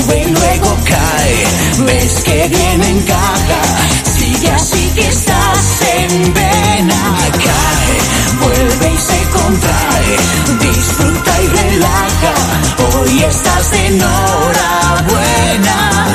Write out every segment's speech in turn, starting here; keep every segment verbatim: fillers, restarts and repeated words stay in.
sube y luego cae. Ves que bien encaja, sigue así que estás en vena. Cae, vuelve y se contrae, disfruta y relaja. Hoy estás de enhorabuena.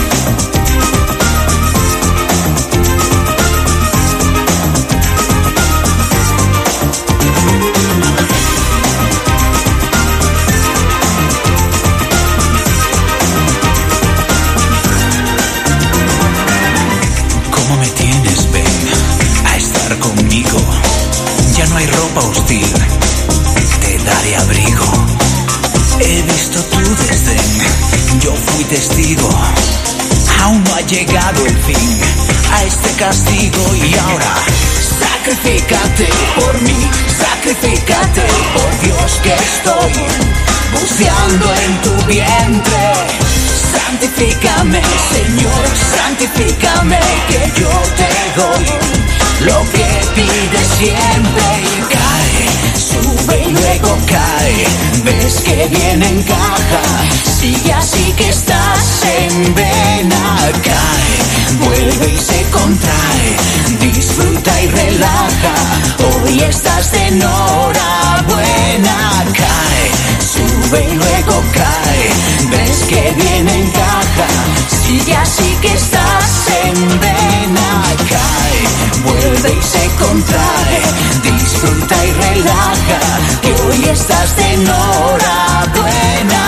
Ya no hay ropa hostil, te daré abrigo. He visto tu desdén, yo fui testigo. Aún no ha llegado el fin a este castigo. Y ahora, sacrifícate por mí, sacrifícate por Dios que estoy buceando en tu vientre. Santifícame, Señor, santifícame, que yo te doy lo que pides siempre. Y cae, sube y luego cae, ves que bien encaja, sigue así que estás en vena. Cae, vuelve y se contrae, disfruta y relaja. Hoy estás de enhorabuena. Cae, sube y luego cae, ves que bien encaja, sigue así que estás en vena. Cae, vuelve y se contrae, disfruta y relaja, que hoy estás de enhorabuena.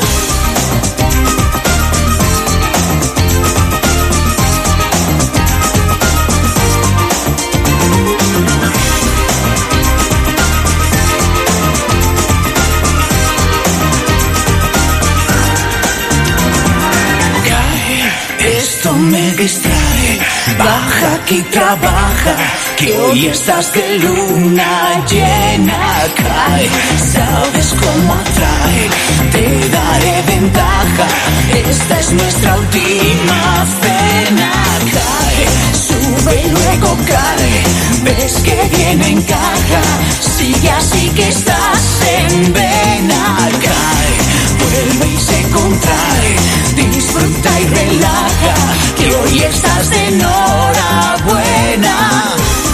Esto me distrae, baja aquí, trabaja, que hoy estás de luna llena. Cae, sabes cómo atrae, te daré ventaja, esta es nuestra última cena. Cae, sube y luego cae, ves que bien encaja, sigue así que estás en vena. Cae, vuelve y se contrae, disfruta y relaja, que hoy estás de enhorabuena.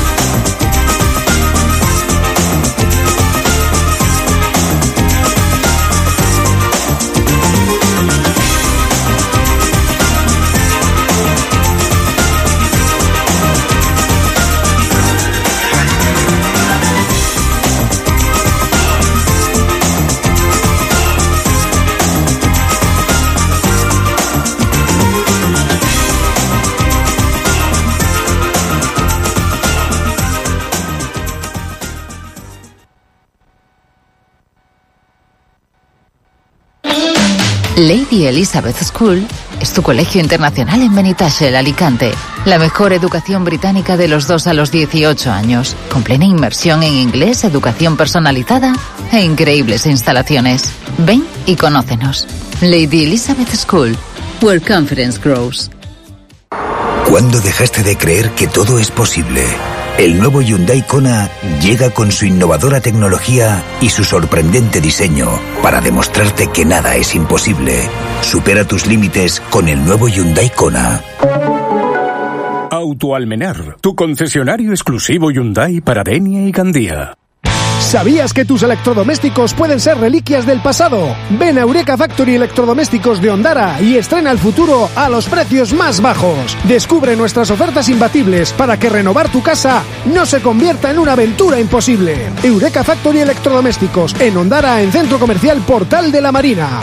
Lady Elizabeth School es tu colegio internacional en Benitachell, Alicante. La mejor educación británica de los dos a los dieciocho años, con plena inmersión en inglés, educación personalizada e increíbles instalaciones. Ven y conócenos. Lady Elizabeth School, where confidence grows. ¿Cuándo dejaste de creer que todo es posible? El nuevo Hyundai Kona llega con su innovadora tecnología y su sorprendente diseño para demostrarte que nada es imposible. Supera tus límites con el nuevo Hyundai Kona. Autoalmenar, tu concesionario exclusivo Hyundai para Denia y Gandía. ¿Sabías que tus electrodomésticos pueden ser reliquias del pasado? Ven a Eureka Factory Electrodomésticos de Ondara y estrena el futuro a los precios más bajos. Descubre nuestras ofertas imbatibles para que renovar tu casa no se convierta en una aventura imposible. Eureka Factory Electrodomésticos en Ondara, en Centro Comercial Portal de la Marina.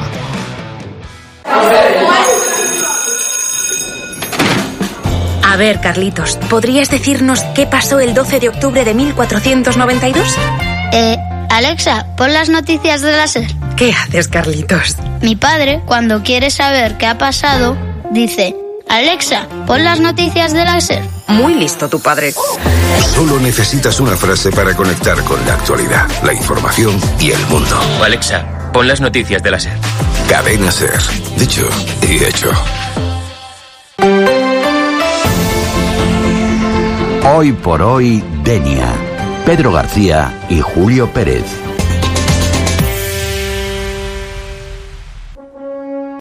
A ver, Carlitos, ¿podrías decirnos qué pasó el doce de octubre de mil cuatrocientos noventa y dos? Eh, Alexa, pon las noticias de la SER. ¿Qué haces, Carlitos? Mi padre, cuando quiere saber qué ha pasado, dice: Alexa, pon las noticias de la SER. Muy listo tu padre. Solo necesitas una frase para conectar con la actualidad, la información y el mundo. Alexa, pon las noticias de la SER. Cadena SER. Dicho y hecho. Hoy por hoy, Denia. Pedro García y Julio Pérez.